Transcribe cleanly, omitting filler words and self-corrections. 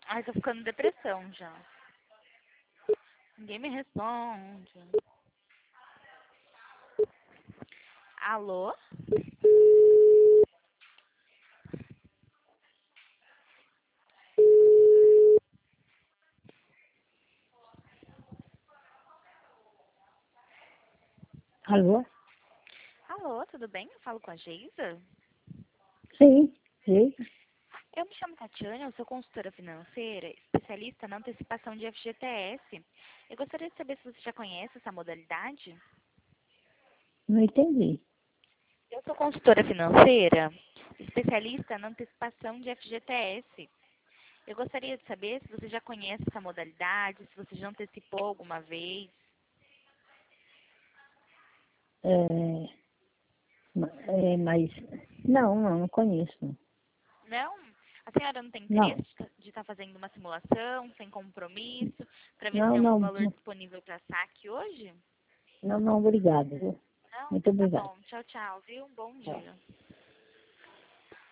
Ai, tô ficando depressão já. Ninguém me responde. Alô? Alô? Alô, tudo bem? Eu falo com a Geisa? Sim, sim. Eu me chamo Tatiana, eu sou consultora financeira, especialista na antecipação de FGTS. Eu gostaria de saber se você já conhece essa modalidade. Não entendi. Eu sou consultora financeira, especialista na antecipação de FGTS. Eu gostaria de saber se você já conhece essa modalidade, se você já antecipou alguma vez. É, mas não conheço. Não. Não? A senhora não tem Não, interesse de estar fazendo uma simulação sem compromisso, para ver se não, tem algum não, valor disponível para saque hoje? não, obrigado. Viu? Não? Muito Então tá obrigado. bom. Tchau, tchau, viu? Um bom Tchau. dia.